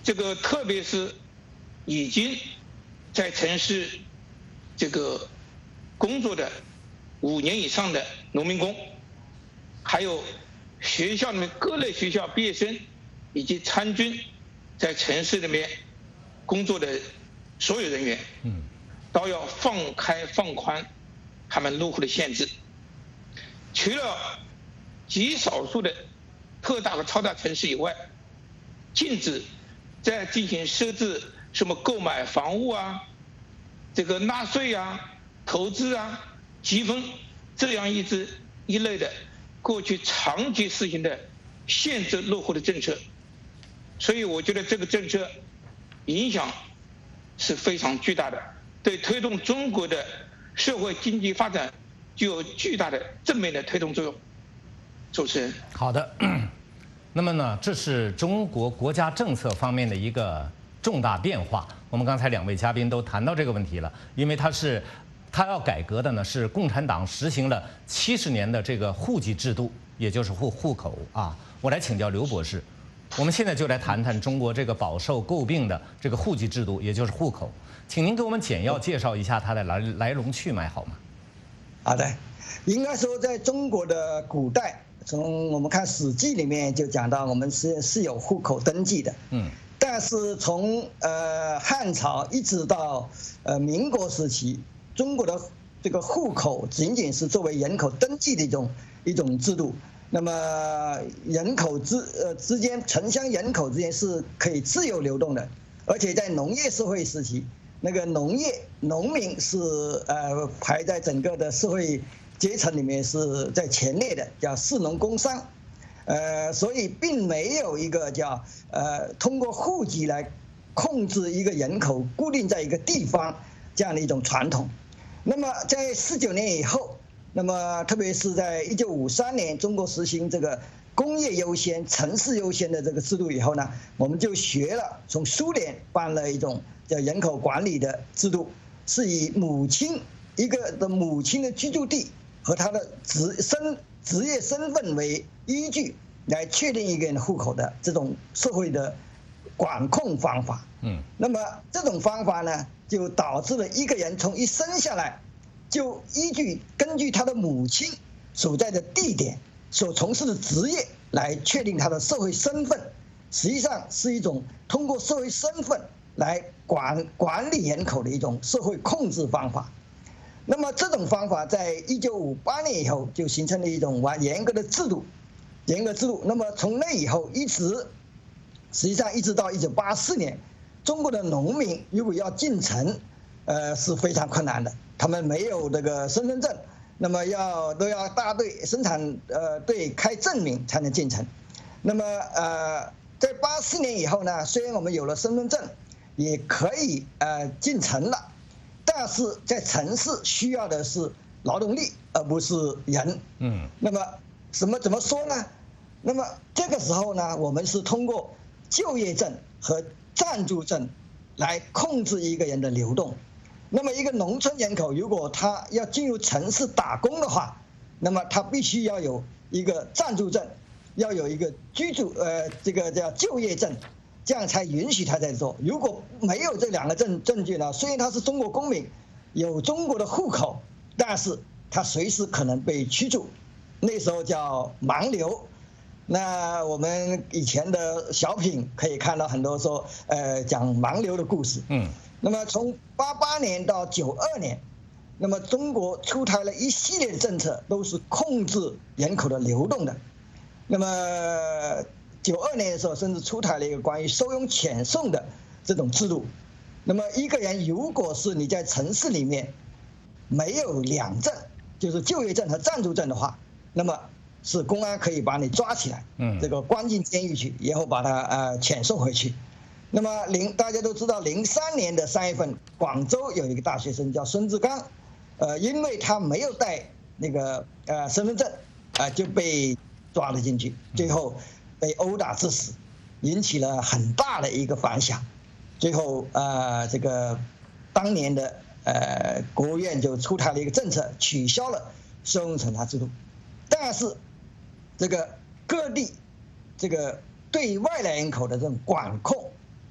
这个特别是已经在城市这个工作的五年以上的农民工，还有学校里面各类学校毕业生，以及参军在城市里面工作的所有人员，嗯，都要放开放宽他们入户的限制。除了极少数的特大和超大城市以外，禁止再进行设置什么购买房屋啊、这个纳税啊、投资啊、积分这样一支一类的过去长期实行的限制落户的政策。所以我觉得这个政策影响是非常巨大的，对推动中国的社会经济发展具有巨大的正面的推动作用。主持人， 好的。那么呢，这是中国国家政策方面的一个重大变化。我们刚才两位嘉宾都谈到这个问题了，因为它是，它要改革的呢是共产党实行了七十年的这个户籍制度，也就是户户口啊。我来请教刘博士，我们现在就来谈谈中国这个饱受诟病的这个户籍制度，也就是户口，请您给我们简要介绍一下它的来来龙去脉好吗？ 好的，应该说在中国的古代。从我们看《史记》里面就讲到，我们是是有户口登记的，嗯，但是从呃汉朝一直到呃民国时期，中国的这个户口仅仅是作为人口登记的一种一种制度。那么人口之呃之间，城乡人口之间是可以自由流动的，而且在农业社会时期，那个农业农民是呃排在整个的社会阶层里面是在前列的，叫士农工商，呃，所以并没有一个叫呃通过户籍来控制一个人口固定在一个地方这样的一种传统。那么在四九年以后，那么特别是在一九五三年，中国实行这个工业优先、城市优先的这个制度以后呢，我们就学了从苏联办了一种叫人口管理的制度，是以母亲一个的母亲的居住地和他的职身职业身份为依据来确定一个人的户口的这种社会的管控方法。嗯，那么这种方法呢，就导致了一个人从一生下来就依据根据他的母亲所在的地点、所从事的职业来确定他的社会身份，实际上是一种通过社会身份来管管理人口的一种社会控制方法。那么这种方法在一九五八年以后就形成了一种完严格的制度，严格制度。那么从那以后一直，实际上一直到一九八四年，中国的农民如果要进城，呃是非常困难的，他们没有这个身份证，那么要都要大队生产呃队开证明才能进城。那么呃在八四年以后呢，虽然我们有了身份证，也可以呃进城了。但是在城市需要的是劳动力，而不是人。嗯，那么怎么怎么说呢？那么这个时候呢，我们是通过就业证和暂住证来控制一个人的流动。那么一个农村人口，如果他要进入城市打工的话，那么他必须要有一个暂住证，要有一个居住呃这个叫就业证。这样才允许他在做。如果没有这两个证证据呢，虽然他是中国公民，有中国的户口，但是他随时可能被驱逐。那时候叫盲流。那我们以前的小品可以看到很多说，呃，讲盲流的故事。嗯。那么从八八年到九二年，那么中国出台了一系列的政策，都是控制人口的流动的。那么九二年的时候，甚至出台了一个关于收容遣送的这种制度。那么一个人如果是你在城市里面没有两证，就是就业证和暂住证的话，那么是公安可以把你抓起来，嗯，这个关进监狱去，然后把他呃遣送回去。那么零大家都知道，零三年的三月份，广州有一个大学生叫孙志刚，呃，因为他没有带那个呃身份证，啊、呃、就被抓了进去，最后被殴打致死，引起了很大的一个反响。最后呃这个当年的呃国务院就出台了一个政策，取消了收容惩罚制度。但是这个各地这个对外来人口的这种管控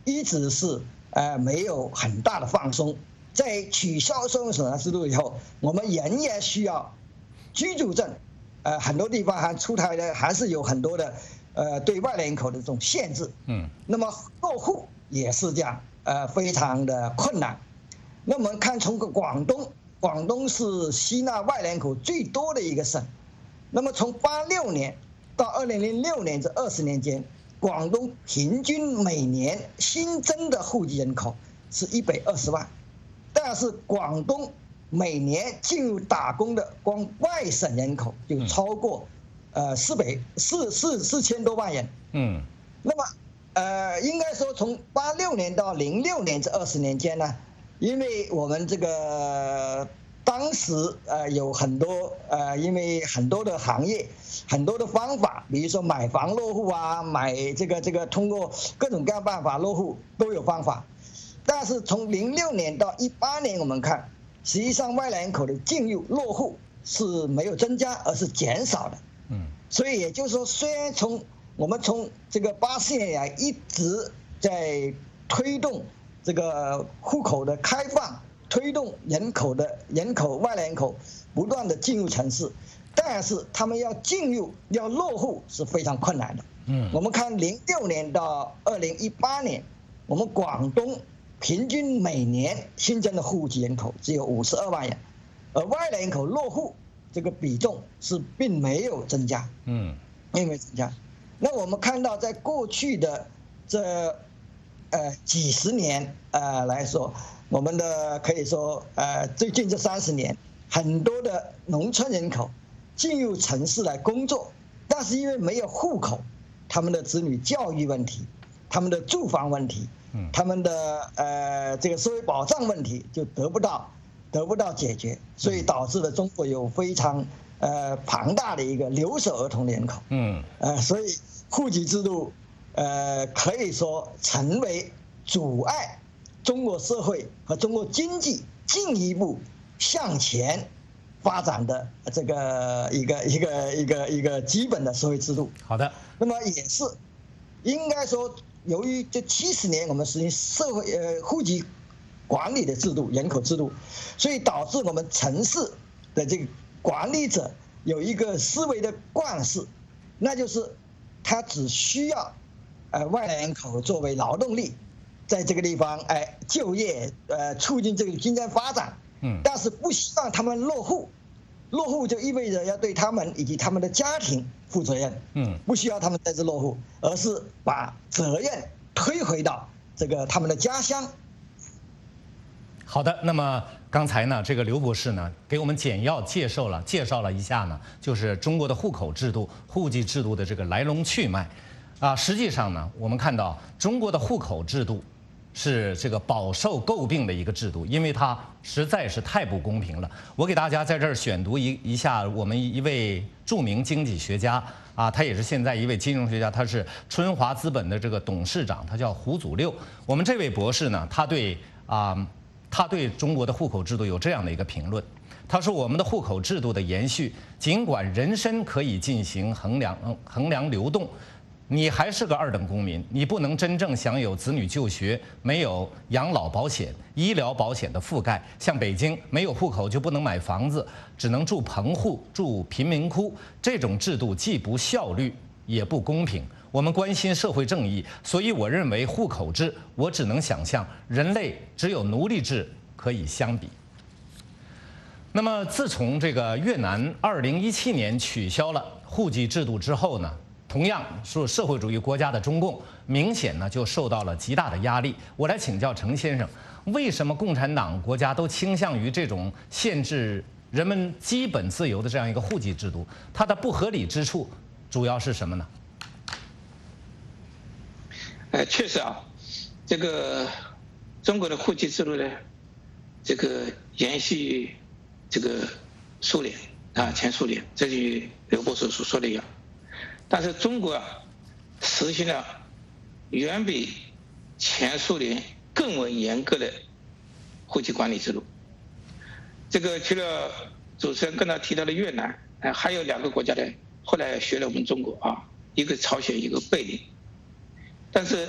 一直是呃没有很大的放松。在取消收容审查制度以后，我们仍然需要居住证，呃，很多地方还出台的还是有很多的呃对外来人口的这种限制。 嗯， 那么落户也是这样，呃，非常的困难。那我们看从广东，广东是吸纳外来人口最多的一个省。那么从八六年到二零零六年这二十年间，广东平均每年新增的户籍人口是一百二十万，但是广东每年进入打工的光外省人口就超过呃四百四四四千多万人。 嗯， 那么呃，应该说从八六年到零六年这二十年间呢，因为我们这个当时呃有很多呃，因为很多的行业、很多的方法，比如说买房落户啊，买这个这个通过各种各样办法落户都有方法。但是从零六年到一八年，我们看，实际上外来人口的进入落户是没有增加，而是减少的。 嗯， 所以也就是说，虽然从我们从这个八四年以来一直在推动这个户口的开放，推动人口的人口外来人口不断的进入城市，但是他们要进入要落户是非常困难的。 嗯， 我们看零六年到二零一八年，我们广东平均每年新增的户籍人口只有五十二万人，而外来人口落户这个比重是并没有增加。 嗯， 并没有增加。那我们看到，在过去的这呃几十年呃来说，我们的可以说呃最近这三十年，很多的农村人口进入城市来工作，但是因为没有户口，他们的子女教育问题、他们的住房问题、他们的呃这个社会保障问题就得不到得不到解决，所以导致了中国有非常呃庞大的一个留守儿童人口。 嗯， 呃，所以户籍制度呃可以说成为阻碍中国社会和中国经济进一步向前发展的这个一个一个一个一个基本的社会制度。 好的， 那么也是应该说，由于这七十年我们实行社会呃户籍管理的制度、人口制度，所以导致我们城市的这个管理者有一个思维的惯式，那就是他只需要呃外来人口作为劳动力，在这个地方哎就业，呃促进这个经济发展。 嗯， 但是不希望他们落户，落户就意味着要对他们以及他们的家庭负责任。 嗯， 不需要他们在这落户，而是把责任推回到这个他们的家乡。 好的，那么刚才呢，这个刘博士呢，给我们简要介绍了介绍了一下呢，就是中国的户口制度、户籍制度的这个来龙去脉。啊，实际上呢，我们看到中国的户口制度是这个饱受诟病的一个制度，因为它实在是太不公平了。我给大家在这儿选读一一下我们一位著名经济学家啊，他也是现在一位金融学家，他是春华资本的这个董事长，他叫胡祖六。我们这位博士呢，他对啊。他对中国的户口制度有这样的一个评论，他说：“我们的户口制度的延续，尽管人身可以进行衡量衡量流动，你还是个二等公民，你不能真正享有子女就学、没有养老保险、医疗保险的覆盖。像北京没有户口就不能买房子，只能住棚户、住贫民窟。这种制度既不效率，也不公平。我们关心社会正义，所以我认为户口制，我只能想象人类只有奴隶制可以相比。”那么，自从这个越南二零一七年取消了户籍制度之后呢，同样是社会主义国家的中共，明显呢就受到了极大的压力。我来请教程先生，为什么共产党国家都倾向于这种限制人们基本自由的这样一个户籍制度？它的不合理之处主要是什么呢？ 呃，确实啊，这个中国的户籍制度呢，这个延续这个苏联啊，前苏联，这就刘博士所说的一样。但是中国啊，实行了远比前苏联更为严格的户籍管理制度。这个除了主持人刚才提到的越南，呃，还有两个国家呢，后来学了我们中国啊，一个朝鲜，一个贝宁。但是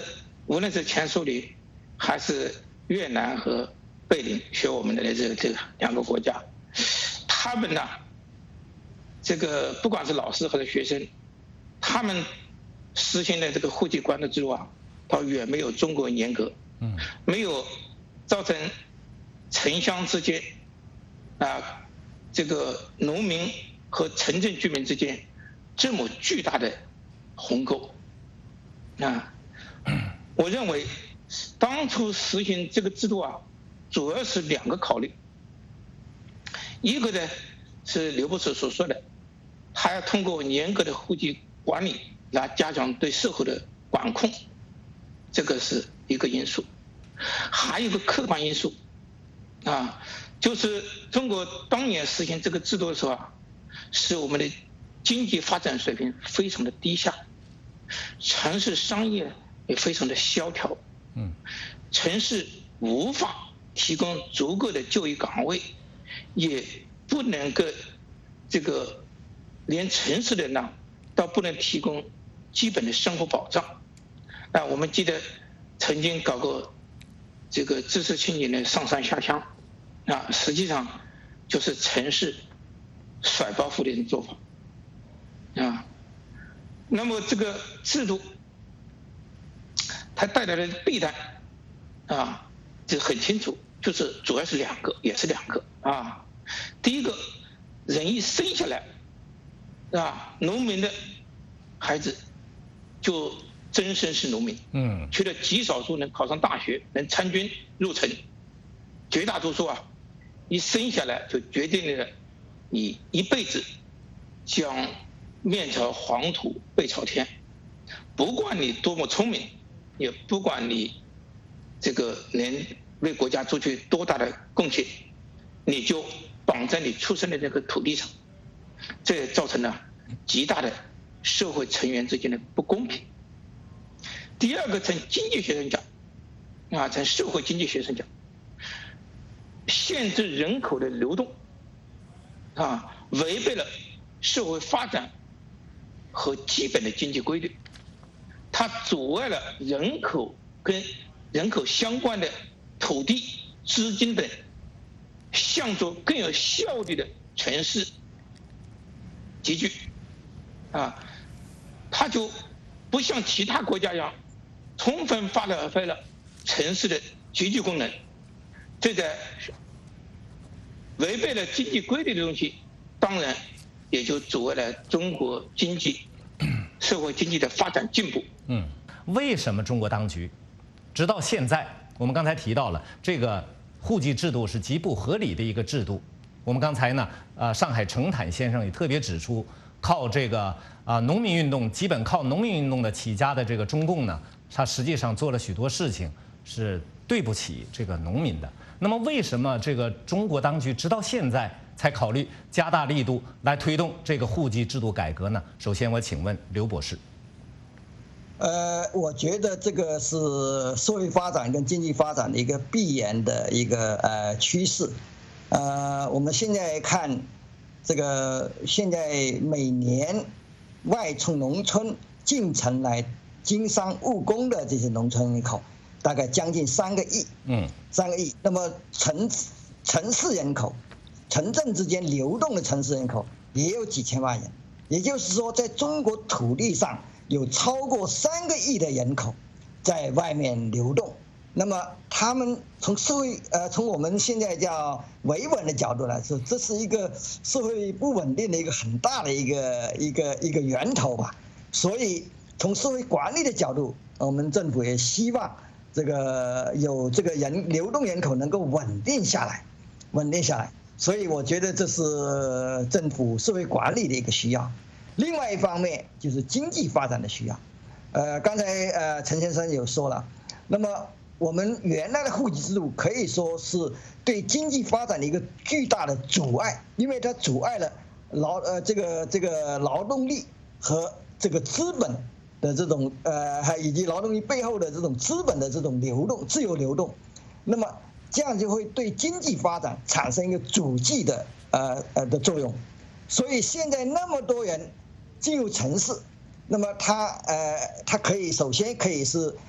无论是前苏联还是越南和贝宁学我们的这个这个两个国家，他们呢，这个不管是老师还是学生，他们实行的这个户籍管理制度啊，倒远没有中国严格，嗯，没有造成城乡之间啊，这个农民和城镇居民之间这么巨大的鸿沟啊。我认为当初实行这个制度啊，主要是两个考虑，一个呢是刘博士所说的，他要通过严格的户籍管理来加强对社会的管控，这个是一个因素。还有一个客观因素啊，就是中国当年实行这个制度的时候啊，使我们的经济发展水平非常的低下，城市商业也非常的萧条，嗯，城市无法提供足够的就业岗位，也不能够这个连城市人呢，倒不能提供基本的生活保障。那我们记得曾经搞过这个知识青年的上山下乡，啊，实际上就是城市甩包袱的一种做法，啊，那么这个制度它带来的弊端啊，这很清楚，就是主要是两个，也是两个啊。第一个，人一生下来，啊，农民的孩子就真生是农民，嗯，除了极少数能考上大学、能参军入城，绝大多数啊，一生下来就决定了你一辈子将面朝黄土背朝天，不管你多么聪明，也不管你这个能为国家做出多大的贡献，你就绑在你出生的这个土地上，这也造成了极大的社会成员之间的不公平。第二个，从经济学上讲，啊，从社会经济学上讲，限制人口的流动，啊，违背了社会发展和基本的经济规律，它阻碍了人口跟人口相关的土地、资金等向着更有效率的城市集聚，啊，它就不像其他国家一样，充分发挥了城市的集聚功能，这个违背了经济规律的东西，当然也就阻碍了中国经济、社会经济的发展进步。 嗯，为什么中国当局直到现在，我们刚才提到了这个户籍制度是极不合理的一个制度。我们刚才呢，呃，上海程坦先生也特别指出，靠这个啊、呃、农民运动，基本靠农民运动的起家的这个中共呢，它实际上做了许多事情是对不起这个农民的。那么为什么这个中国当局直到现在才考虑加大力度来推动这个户籍制度改革呢？首先，我请问刘博士。 呃，我觉得这个是社会发展跟经济发展的一个必然的一个呃趋势。呃，我们现在看这个，现在每年外出农村进城来经商务工的这些农村人口，大概将近三个亿，嗯，三个亿。那么城城市人口，城镇之间流动的城市人口也有几千万人，也就是说，在中国土地上有超过三个亿的人口在外面流动。那么他们从社会呃，从我们现在叫维稳的角度来说，这是一个社会不稳定的一个很大的一个一个一个源头吧。所以从社会管理的角度，我们政府也希望这个有这个人流动人口能够稳定下来，稳定下来。所以我觉得这是政府社会管理的一个需要。另外一方面就是经济发展的需要。呃，刚才呃陈先生有说了，那么我们原来的户籍制度可以说是对经济发展的一个巨大的阻碍，因为它阻碍了劳呃这个这个劳动力和这个资本的这种呃，还以及劳动力背后的这种资本的这种流动、自由流动，那么这样就会对经济发展产生一个阻剂的呃呃的作用。所以现在那么多人进入城市，那么他呃他可以首先可以是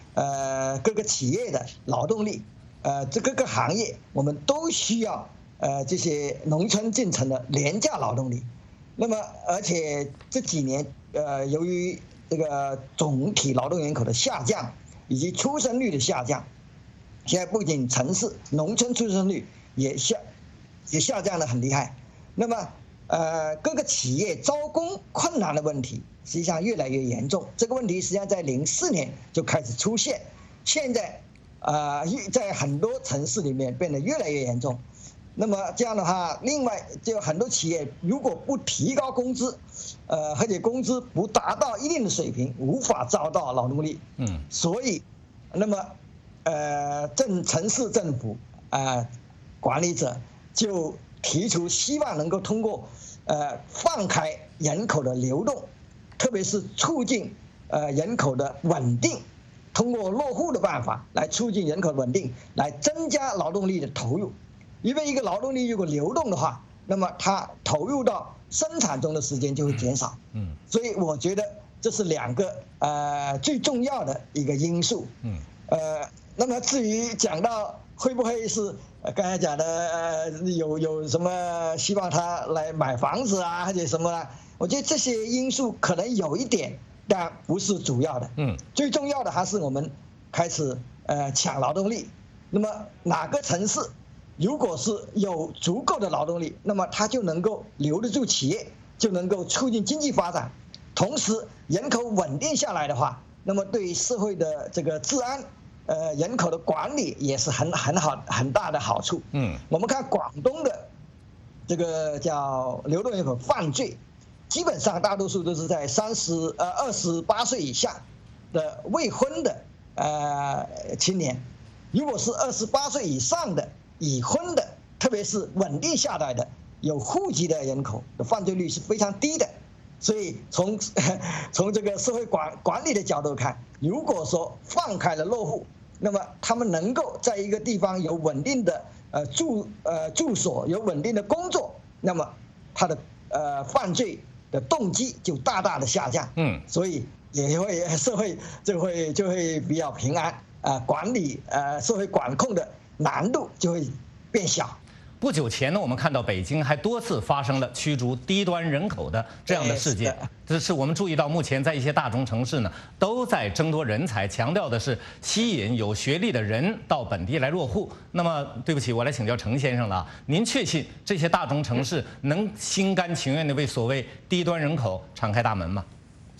呃各个企业的劳动力，呃这各个行业我们都需要呃这些农村进城的廉价劳动力。那么而且这几年呃由于这个总体劳动人口的下降以及出生率的下降，现在不仅城市农村出生率也下也下降得很厉害。那么呃各个企业招工困难的问题实际上越来越严重，这个问题实际上在零四年就开始出现，现在呃在很多城市里面变得越来越严重。那么这样的话，另外就很多企业如果不提高工资，呃，而且工资不达到一定的水平，无法招到劳动力。 嗯， 所以，那么，呃，政城市政府啊、呃、管理者就提出希望能够通过呃放开人口的流动，特别是促进呃人口的稳定，通过落户的办法来促进人口稳定，来增加劳动力的投入。因为一个劳动力如果流动的话，那么它投入到生产中的时间就会减少。 嗯， 所以我觉得这是两个呃最重要的一个因素。 嗯， 呃，那么至于讲到会不会是刚才讲的呃有有什么希望他来买房子啊，或者什么啊，我觉得这些因素可能有一点，但不是主要的。 嗯， 最重要的还是我们开始呃抢劳动力。那么哪个城市如果是有足够的劳动力，那么它就能够留得住企业，就能够促进经济发展。同时，人口稳定下来的话，那么对社会的这个治安、呃人口的管理也是很很好很大的好处。 嗯， 我们看广东的这个叫流动人口犯罪，基本上大多数都是在三十呃二十八岁以下的未婚的呃青年，如果是二十八岁以上的已婚的，特别是稳定下来的有户籍的人口的犯罪率是非常低的。所以从从这个社会管管理的角度看，如果说放开了落户，那么他们能够在一个地方有稳定的呃住呃住所，有稳定的工作，那么他的呃犯罪的动机就大大的下降。 嗯， 所以也会社会就会就会比较平安啊、呃，管理呃社会管控的难度就会变小。 不久前呢，我们看到北京还多次发生了驱逐低端人口的这样的事件。这是我们注意到，目前在一些大中城市呢，都在争夺人才，强调的是吸引有学历的人到本地来落户。那么，对不起，我来请教程先生了。您确信这些大中城市能心甘情愿地为所谓低端人口敞开大门吗？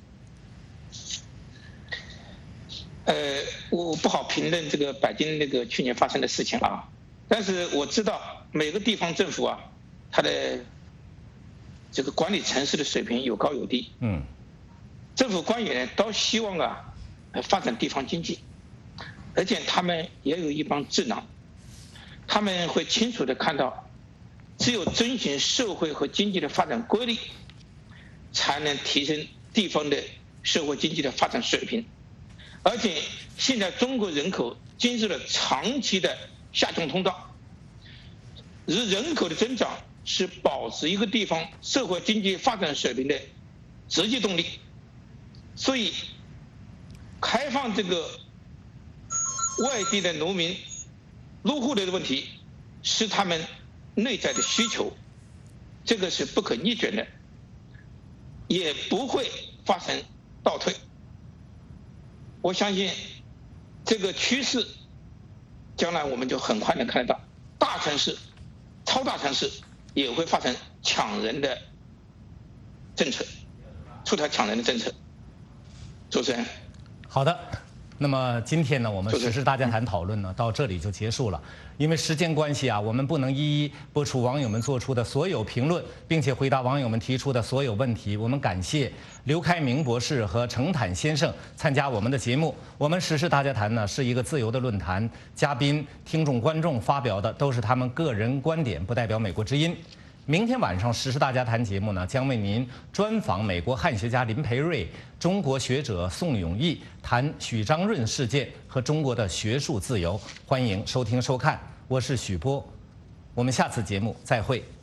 呃，我不好评论这个北京那个去年发生的事情啊。但是我知道每个地方政府啊，它的这个管理城市的水平有高有低。 嗯， 政府官员都希望啊，发展地方经济，而且他们也有一帮智囊，他们会清楚地看到，只有遵循社会和经济的发展规律，才能提升地方的社会经济的发展水平。而且现在中国人口经历了长期的下降通道，而人口的增长是保持一个地方社会经济发展水平的直接动力。所以，开放这个外地的农民入户的问题是他们内在的需求，这个是不可逆转的，也不会发生倒退。我相信这个趋势将来我们就很快能看得到，大城市、超大城市也会发生抢人的政策，出台抢人的政策。主持人， 好的。那么今天呢，我们时事大家谈讨论呢，到这里就结束了。因为时间关系啊，我们不能一一播出网友们做出的所有评论，并且回答网友们提出的所有问题。我们感谢刘开明博士和程坦先生参加我们的节目。我们时事大家谈呢是一个自由的论坛，嘉宾、听众、观众发表的都是他们个人观点，不代表美国之音。明天晚上《时事大家谈》节目呢，将为您专访美国汉学家林培瑞、中国学者宋永毅，谈许章润事件和中国的学术自由。欢迎收听收看，我是许波，我们下次节目再会。